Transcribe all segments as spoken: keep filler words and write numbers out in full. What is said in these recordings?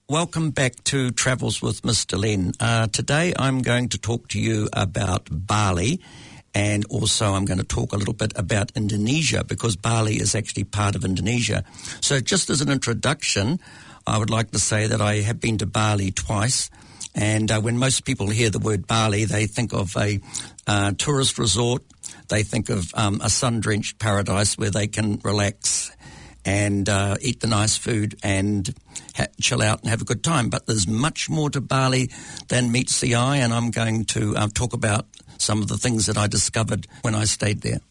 welcome back to Travels with Mister Len. Uh, today I'm going to talk to you about Bali, and also I'm going to talk a little bit about Indonesia, because Bali is actually part of Indonesia. So just as an introduction, I would like to say that I have been to Bali twice, and uh, when most people hear the word Bali, they think of a uh, tourist resort. They think of um, a sun-drenched paradise where they can relax and uh, eat the nice food and ha- chill out and have a good time. But there's much more to Bali than meets the eye, and I'm going to uh, talk about some of the things that I discovered when I stayed there.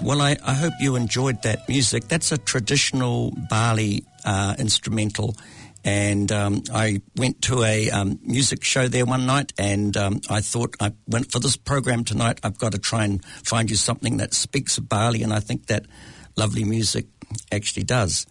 Well, I, I hope you enjoyed that music. That's a traditional Bali uh, instrumental. And um, I went to a um, music show there one night, and um, I thought, I went for this program tonight, I've got to try and find you something that speaks of Bali, and I think that lovely music actually does.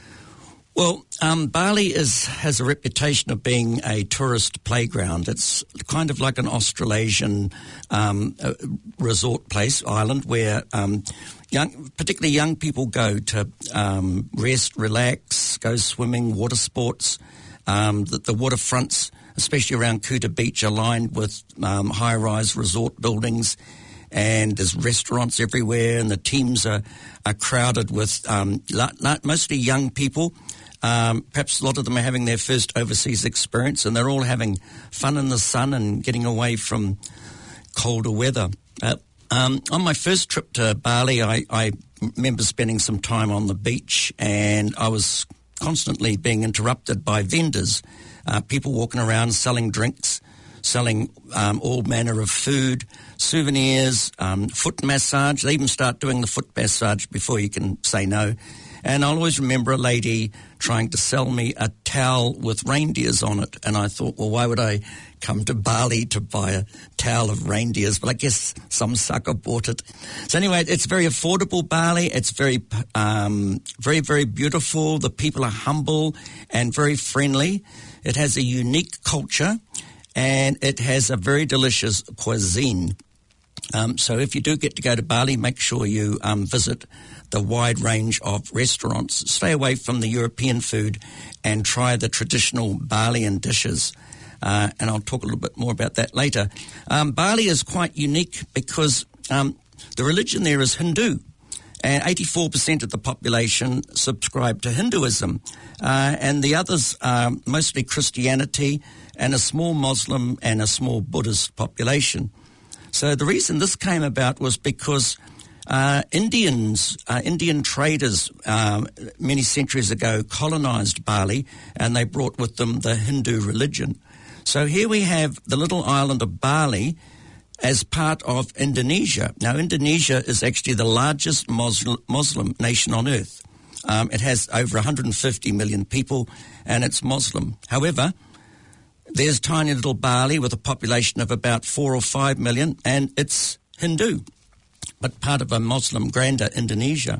Well, um, Bali is has a reputation of being a tourist playground. It's kind of like an Australasian um, uh, resort place, island, where um, young, particularly young people go to um, rest, relax, go swimming, water sports. Um, the, the waterfronts, especially around Kuta Beach, are lined with um, high-rise resort buildings, and there's restaurants everywhere, and the teams are, are crowded with um, la- la- mostly young people. Um, perhaps a lot of them are having their first overseas experience, and they're all having fun in the sun and getting away from colder weather. Uh, um, on my first trip to Bali, I, I remember spending some time on the beach, and I was constantly being interrupted by vendors, uh, people walking around selling drinks, selling um, all manner of food, souvenirs, um, foot massage. They even start doing the foot massage before you can say no. And I'll always remember a lady trying to sell me a towel with reindeers on it. And I thought, well, why would I come to Bali to buy a towel of reindeers? But I guess some sucker bought it. So anyway, it's very affordable, Bali. It's very, um, very, very beautiful. The people are humble and very friendly. It has a unique culture, and it has a very delicious cuisine. Um, so if you do get to go to Bali, make sure you um, visit the wide range of restaurants. Stay away from the European food and try the traditional Balian dishes. Uh, and I'll talk a little bit more about that later. Um, Bali is quite unique because um, the religion there is Hindu. And eighty-four percent of the population subscribe to Hinduism. Uh, and the others are mostly Christianity and a small Muslim and a small Buddhist population. So the reason this came about was because uh, Indians, uh, Indian traders um, many centuries ago colonized Bali, and they brought with them the Hindu religion. So here we have the little island of Bali as part of Indonesia. Now, Indonesia is actually the largest Muslim, Muslim nation on earth. Um, it has over one hundred fifty million people, and it's Muslim. However, there's tiny little Bali with a population of about four or five million, and it's Hindu, but part of a Muslim grander Indonesia.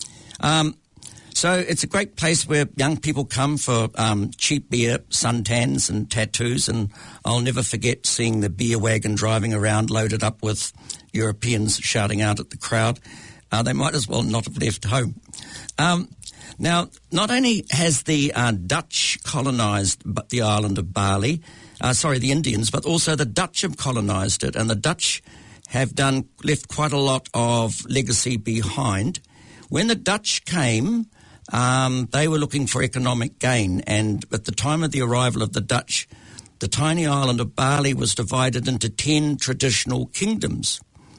Um, so it's a great place where young people come for um, cheap beer, suntans and tattoos, and I'll never forget seeing the beer wagon driving around loaded up with Europeans shouting out at the crowd. Uh, they might as well not have left home. Um, Now, not only has the uh, Dutch colonised the island of Bali, uh, sorry, the Indians, but also the Dutch have colonised it, and the Dutch have done left quite a lot of legacy behind. When the Dutch came, um, they were looking for economic gain, and at the time of the arrival of the Dutch, the tiny island of Bali was divided into ten traditional kingdoms,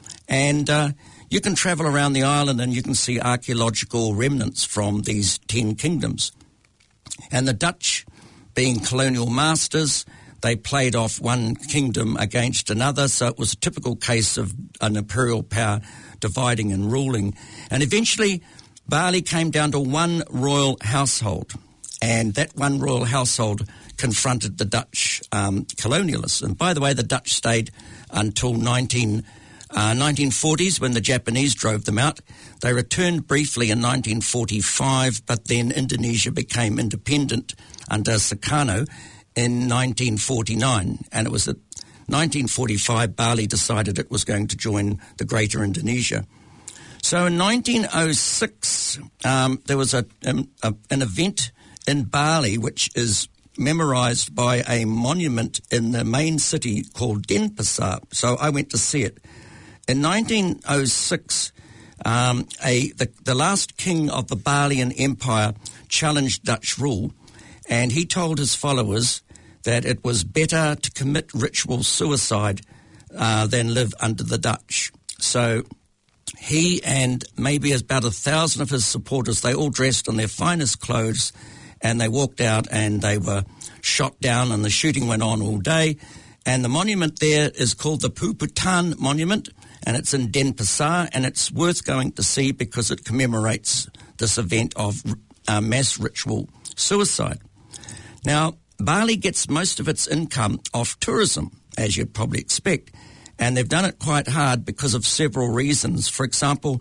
and uh, you can travel around the island and you can see archaeological remnants from these ten kingdoms. And the Dutch, being colonial masters, they played off one kingdom against another, so it was a typical case of an imperial power dividing and ruling. And eventually, Bali came down to one royal household, and that one royal household confronted the Dutch um, colonialists. And by the way, the Dutch stayed until nineteen Uh, nineteen forties, when the Japanese drove them out. They returned briefly in nineteen forty-five, but then Indonesia became independent under Sukarno in nineteen forty-nine. And it was at nineteen forty-five Bali decided it was going to join the Greater Indonesia. So in nineteen oh six, um, there was a, um, a, an event in Bali which is memorized by a monument in the main city called Denpasar. So I went to see it. In nineteen oh six, um, a, the, the last king of the Balian Empire challenged Dutch rule, and he told his followers that it was better to commit ritual suicide uh, than live under the Dutch. So he and maybe about a thousand of his supporters, they all dressed in their finest clothes, and they walked out and they were shot down, and the shooting went on all day. And the monument there is called the Puputan Monument, and it's in Denpasar, and it's worth going to see because it commemorates this event of uh, mass ritual suicide. Now, Bali gets most of its income off tourism, as you'd probably expect, and they've done it quite hard because of several reasons. For example,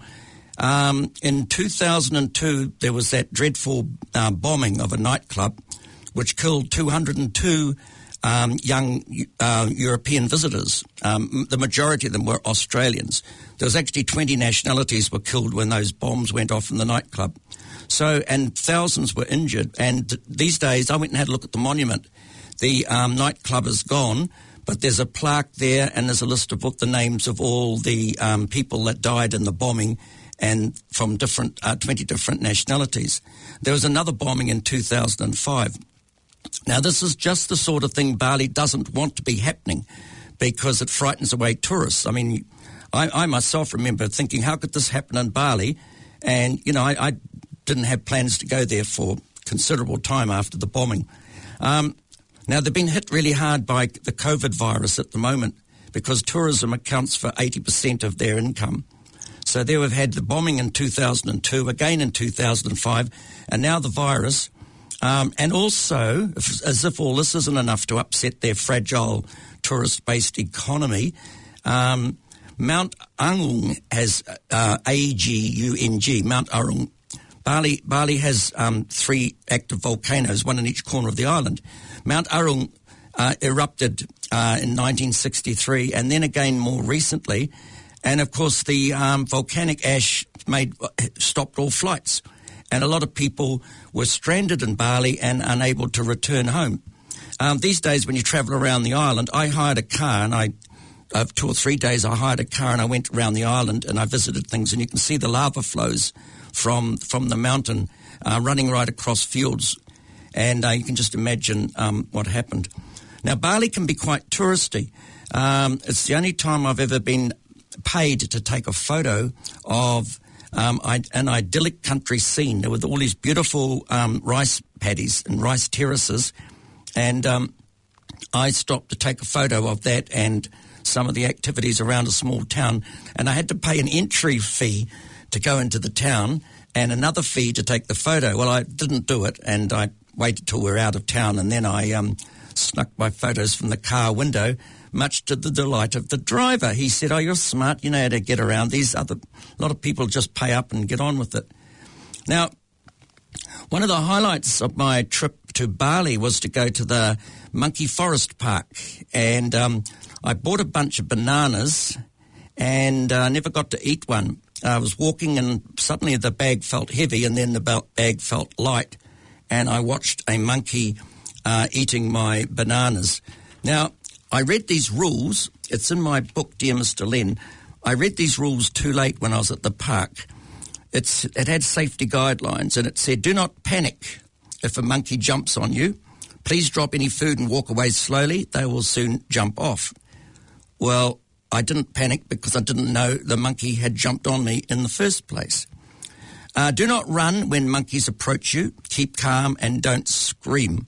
um, in two thousand two, there was that dreadful uh, bombing of a nightclub which killed two hundred two um, young uh, European visitors. Um, the majority of them were Australians. There was actually twenty nationalities were killed when those bombs went off in the nightclub. So, and thousands were injured. And th- these days, I went and had a look at the monument. The um, nightclub is gone, but there's a plaque there, and there's a list of the names of all the um, people that died in the bombing, and from different uh, twenty different nationalities. There was another bombing in two thousand five. Now, this is just the sort of thing Bali doesn't want to be happening because it frightens away tourists. I mean, I, I myself remember thinking, how could this happen in Bali? And, you know, I, I didn't have plans to go there for considerable time after the bombing. Um, now, they've been hit really hard by the COVID virus at the moment because tourism accounts for eighty percent of their income. So there we've had the bombing in two thousand two, again in two thousand five, and now the virus. Um, and also, if, as if all this isn't enough to upset their fragile tourist-based economy, um, Mount Agung has uh, A G U N G, Mount Agung. Bali, Bali has um, three active volcanoes, one in each corner of the island. Mount Agung uh, erupted uh, in nineteen sixty-three, and then again more recently. And of course, the um, volcanic ash made stopped all flights, and a lot of people were stranded in Bali and unable to return home. Um, these days, when you travel around the island, I hired a car, and I, uh, two or three days, I hired a car and I went around the island and I visited things, and you can see the lava flows from from the mountain uh, running right across fields, and uh, you can just imagine um, what happened. Now, Bali can be quite touristy. Um, it's the only time I've ever been paid to take a photo of um, an idyllic country scene. There were all these beautiful um, rice paddies and rice terraces, and um, I stopped to take a photo of that and some of the activities around a small town, and I had to pay an entry fee to go into the town and another fee to take the photo. Well, I didn't do it, and I waited till we were out of town, and then I um, snuck my photos from the car window, much to the delight of the driver. He said, "Oh, you're smart, you know how to get around. These other, a lot of people just pay up and get on with it." Now, one of the highlights of my trip to Bali was to go to the Monkey Forest Park, and um, I bought a bunch of bananas and uh, never got to eat one. I was walking and suddenly the bag felt heavy, and then the bag felt light, and I watched a monkey uh, eating my bananas. Now, I read these rules. It's in my book, Dear Mister Len. I read these rules too late when I was at the park. It's, it had safety guidelines, and it said, do not panic if a monkey jumps on you. Please drop any food and walk away slowly. They will soon jump off. Well, I didn't panic because I didn't know the monkey had jumped on me in the first place. Uh, do not run when monkeys approach you. Keep calm and don't scream.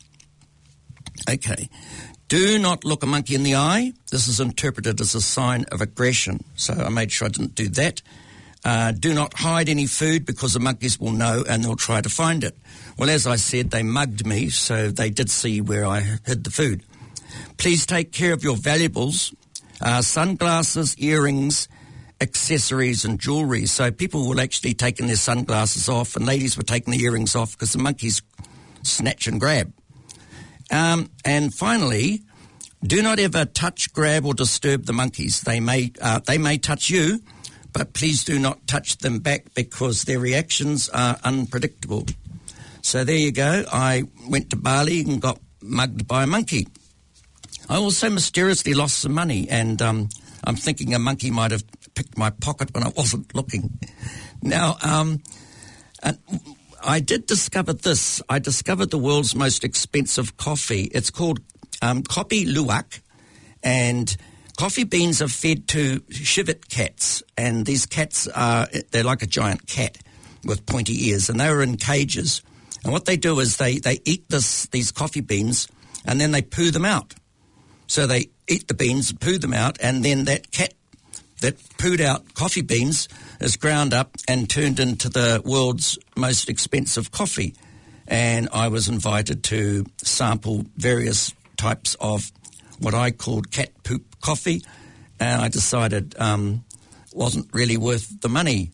Okay. Do not look a monkey in the eye. This is interpreted as a sign of aggression, so I made sure I didn't do that. Uh, do not hide any food because the monkeys will know and they'll try to find it. Well, as I said, they mugged me, so they did see where I hid the food. Please take care of your valuables. Uh, sunglasses, earrings, accessories and jewellery. So people were actually taking their sunglasses off, and ladies were taking the earrings off because the monkeys snatch and grab. Um, and finally, do not ever touch, grab or disturb the monkeys. They may uh, they may touch you, but please do not touch them back because their reactions are unpredictable. So there you go. I went to Bali and got mugged by a monkey. I also mysteriously lost some money, and um, I'm thinking a monkey might have picked my pocket when I wasn't looking. Now, um, uh, I did discover this. I discovered the world's most expensive coffee. It's called um, Kopi Luwak, and coffee beans are fed to civet cats, and these cats are, they're like a giant cat with pointy ears, and they were in cages. And what they do is they, they eat this these coffee beans, and then they poo them out. So they eat the beans, poo them out, and then that cat that pooed out coffee beans is ground up and turned into the world's most expensive coffee. And I was invited to sample various types of what I called cat poop coffee, and I decided um, wasn't really worth the money.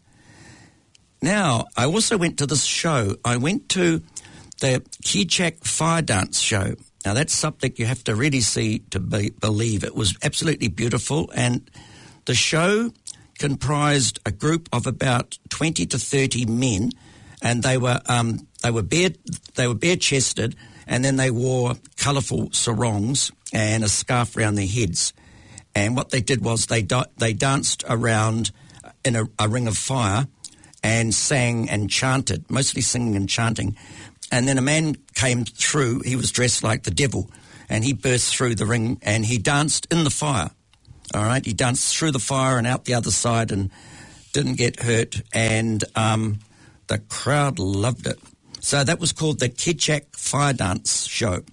Now, I also went to this show. I went to the Keechak Fire Dance show. Now, that's something you have to really see to be, believe. It was absolutely beautiful, and the show comprised a group of about twenty to thirty men, and they were um, they were bare they were bare chested, and then they wore colourful sarongs and a scarf around their heads. And what they did was they da- they danced around in a, a ring of fire and sang and chanted, mostly singing and chanting. And then a man came through. He was dressed like the devil, and he burst through the ring and he danced in the fire. All right, he danced through the fire and out the other side and didn't get hurt, and um, the crowd loved it. So that was called the Keechak Fire Dance show.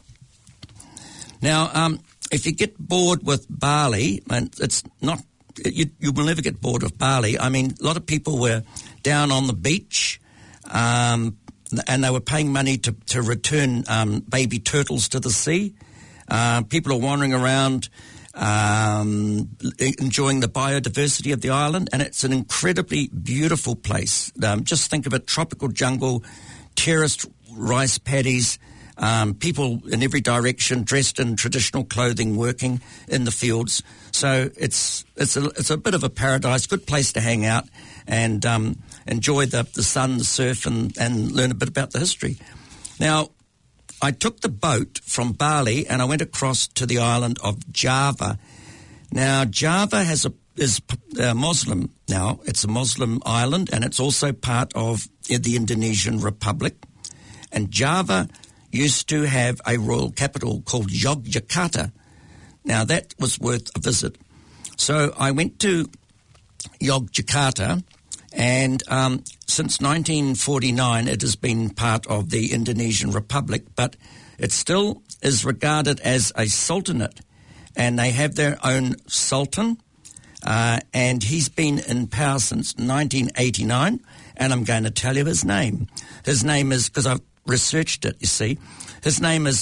Now, um, if you get bored with Bali, and it's not, you, you will never get bored of Bali. I mean, a lot of people were down on the beach, um, and they were paying money to, to return um, baby turtles to the sea. Uh, people are wandering around, um, enjoying the biodiversity of the island, and it's an incredibly beautiful place. Um, just think of it, tropical jungle, terraced rice paddies, um, people in every direction dressed in traditional clothing working in the fields. So it's it's a, it's a bit of a paradise, good place to hang out and um, enjoy the, the sun, the surf, and, and learn a bit about the history. Now, I took the boat from Bali and I went across to the island of Java. Now, Java has a is a Muslim now. It's a Muslim island, and it's also part of the Indonesian Republic. And Java used to have a royal capital called Yogyakarta. Now, that was worth a visit. So I went to Yogyakarta, and um, since nineteen forty-nine it has been part of the Indonesian Republic, but it still is regarded as a sultanate, and they have their own sultan, uh, and he's been in power since nineteen eighty-nine, and I'm going to tell you his name. His name is, because I've researched it, you see, his name is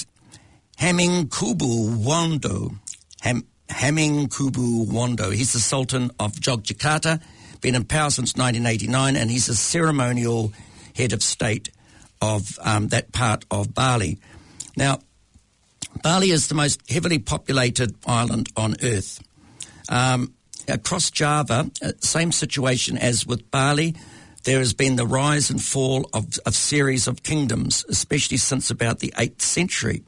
Hamengkubuwono. Ham, Hamengkubuwono. He's the Sultan of Yogyakarta, been in power since nineteen eighty-nine, and he's a ceremonial head of state of um, that part of Bali. Now, Bali is the most heavily populated island on Earth. Um, across Java, uh, same situation as with Bali, there has been the rise and fall of a series of kingdoms, especially since about the eighth century.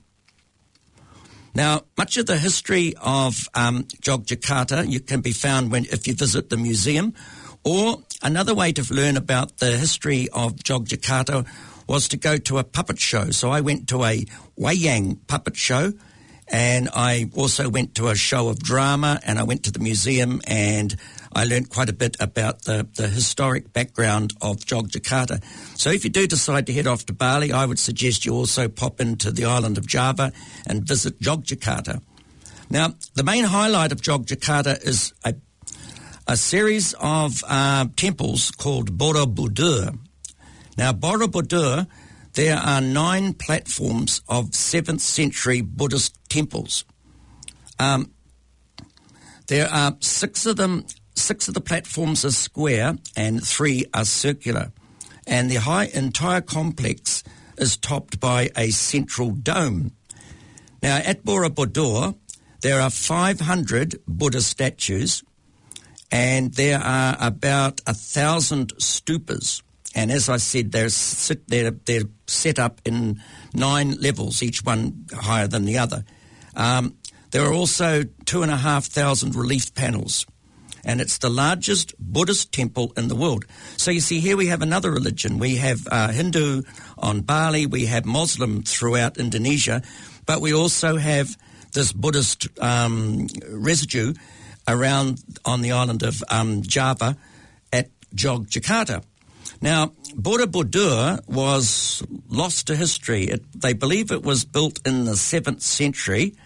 Now, much of the history of um, Yogyakarta you can be found when if you visit the museum, or another way to learn about the history of Yogyakarta was to go to a puppet show. So I went to a wayang puppet show, and I also went to a show of drama, and I went to the museum, and I learned quite a bit about the, the historic background of Yogyakarta. So if you do decide to head off to Bali, I would suggest you also pop into the island of Java and visit Yogyakarta. Now, the main highlight of Yogyakarta is a, a series of uh, temples called Borobudur. Now, Borobudur, there are nine platforms of seventh century Buddhist temples. Um, there are six of them. Six of the platforms are square and three are circular. And the high, entire complex is topped by a central dome. Now, at Borobudur, there are five hundred Buddha statues, and there are about a thousand stupas. And as I said, they're, they're, they're set up in nine levels, each one higher than the other. Um, there are also two and a half thousand relief panels, and it's the largest Buddhist temple in the world. So you see, here we have another religion. We have uh, Hindu on Bali, we have Muslim throughout Indonesia, but we also have this Buddhist um, residue around on the island of um, Java at Yogyakarta. Now, Borobudur was lost to history. It, they believe it was built in the seventh century,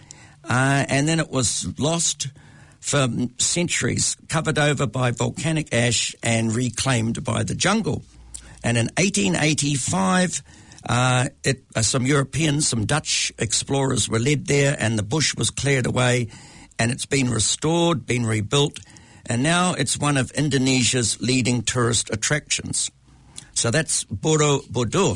uh, and then it was lost for centuries, covered over by volcanic ash and reclaimed by the jungle. And in eighteen eighty-five, uh, it, uh, some Europeans, some Dutch explorers were led there, and the bush was cleared away, and it's been restored, been rebuilt, and now it's one of Indonesia's leading tourist attractions. So that's Borobudur.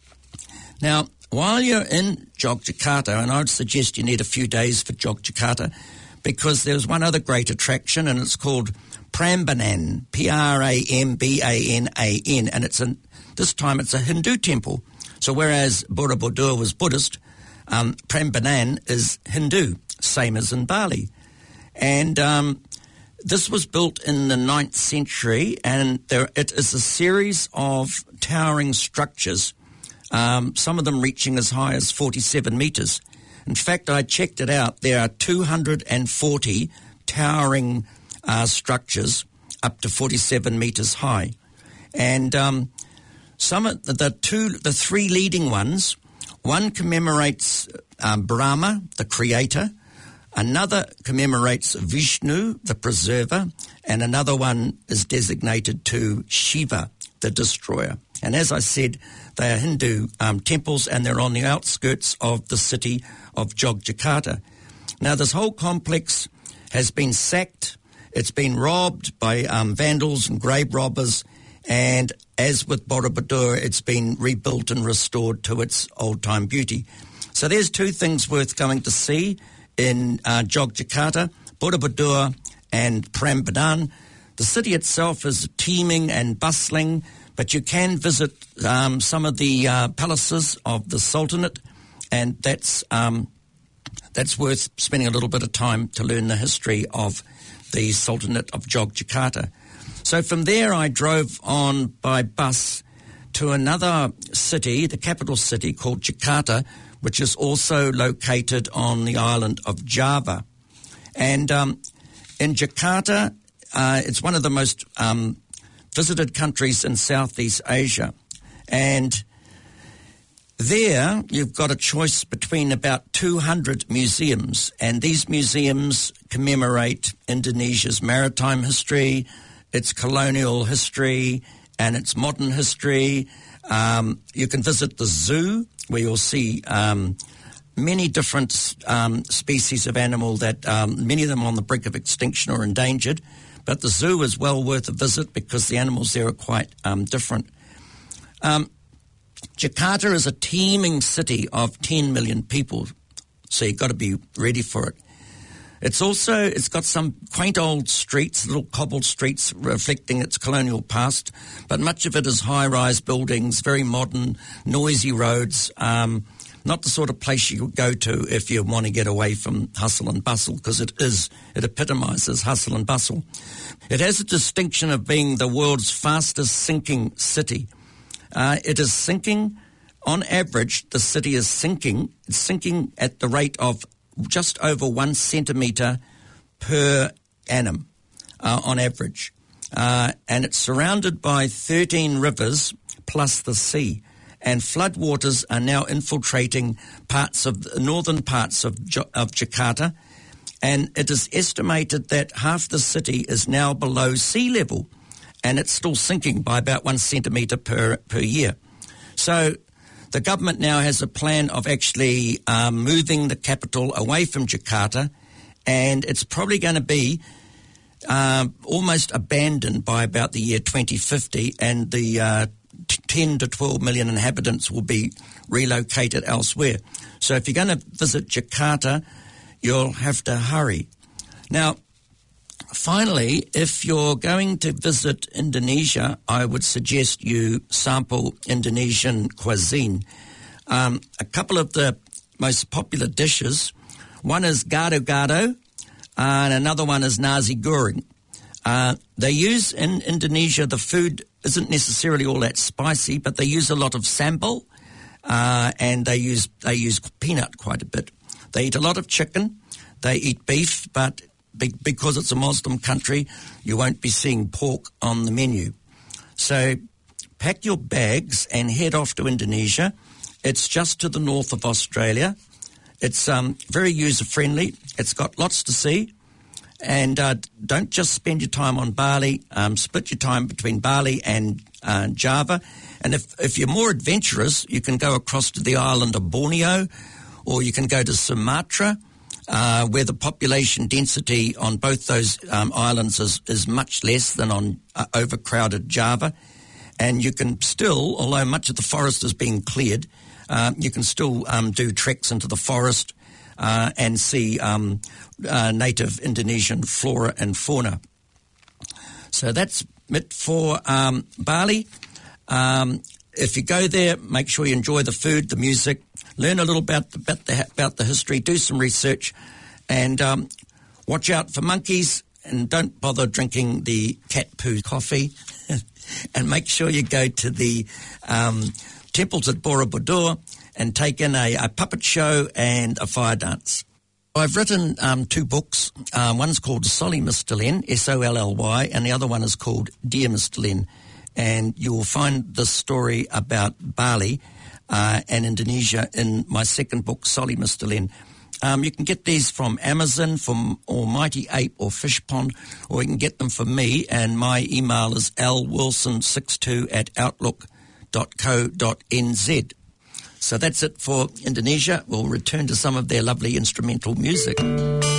Now, while you're in Yogyakarta, and I would suggest you need a few days for Yogyakarta, because there's one other great attraction, and it's called Prambanan, P R A M B A N A N, and it's a, this time it's a Hindu temple. So whereas Borobudur was Buddhist, um, Prambanan is Hindu, same as in Bali. And um, this was built in the ninth century, and there, it is a series of towering structures, um, some of them reaching as high as forty-seven metres. In fact, I checked it out. There are two hundred forty towering uh, structures up to forty-seven metres high. And um, some of the, the two, the three leading ones, one commemorates um, Brahma, the creator, another commemorates Vishnu, the preserver, and another one is designated to Shiva, the destroyer. And as I said, they are Hindu um, temples, and they're on the outskirts of the city of Yogyakarta. Now, this whole complex has been sacked. It's been robbed by um, vandals and grave robbers, and as with Borobudur, it's been rebuilt and restored to its old-time beauty. So there's two things worth going to see in uh, Yogyakarta, Borobudur and Prambanan. The city itself is teeming and bustling, but you can visit um, some of the uh, palaces of the Sultanate, and that's um, that's worth spending a little bit of time to learn the history of the Sultanate of Yogyakarta. So from there I drove on by bus to another city, the capital city called Jakarta, which is also located on the island of Java. And um, in Jakarta, uh, it's one of the most um, visited countries in Southeast Asia. And there you've got a choice between about two hundred museums, and these museums commemorate Indonesia's maritime history, its colonial history, and its modern history. Um, you can visit the zoo, where you'll see um, many different um, species of animal that um, many of them on the brink of extinction or endangered. But the zoo is well worth a visit because the animals there are quite um, different. Um, Jakarta is a teeming city of ten million people, so you've got to be ready for it. It's also, it's got some quaint old streets, little cobbled streets reflecting its colonial past, but much of it is high-rise buildings, very modern, noisy roads, um, not the sort of place you go to if you want to get away from hustle and bustle, because it is, it epitomizes hustle and bustle. It has a distinction of being the world's fastest sinking city. Uh, it is sinking, on average, the city is sinking, it's sinking at the rate of just over one centimetre per annum uh, on average. Uh, and it's surrounded by thirteen rivers plus the sea. And floodwaters are now infiltrating parts of the northern parts of, of Jakarta. And it is estimated that half the city is now below sea level, and it's still sinking by about one centimetre per, per year. So the government now has a plan of actually um, moving the capital away from Jakarta, and it's probably going to be uh, almost abandoned by about the year twenty fifty, and the uh, t- ten to twelve million inhabitants will be relocated elsewhere. So if you're going to visit Jakarta, you'll have to hurry. Now, finally, if you're going to visit Indonesia, I would suggest you sample Indonesian cuisine. Um, a couple of the most popular dishes, one is gado-gado, uh, and another one is nasi goreng. Uh, they use, in Indonesia, the food isn't necessarily all that spicy, but they use a lot of sambal, uh, and they use they use peanut quite a bit. They eat a lot of chicken, they eat beef, but because it's a Muslim country, you won't be seeing pork on the menu. So pack your bags and head off to Indonesia. It's just to the north of Australia. It's um, very user-friendly. It's got lots to see. And uh, don't just spend your time on Bali. Um, split your time between Bali and uh, Java. And if, if you're more adventurous, you can go across to the island of Borneo, or you can go to Sumatra, uh, where the population density on both those um, islands is, is much less than on uh, overcrowded Java. And you can still, although much of the forest is being cleared, uh, you can still um, do treks into the forest uh, and see um, uh, native Indonesian flora and fauna. So that's it for um, Bali. Um, if you go there, make sure you enjoy the food, the music, learn a little about, about, the, about the history, do some research, and um, watch out for monkeys, and don't bother drinking the cat poo coffee. And make sure you go to the um, temples at Borobudur and take in a, a puppet show and a fire dance. I've written um, two books. Um, one's called Solly Mister Len, S O L L Y, and the other one is called Dear Mister Len. And you will find this story about Bali uh, and Indonesia in my second book, Solly Mister Len. Um, you can get these from Amazon, from Almighty Ape or Fishpond, or you can get them from me, and my email is l wilson sixty-two at outlook dot co dot n z. So that's it for Indonesia. We'll return to some of their lovely instrumental music.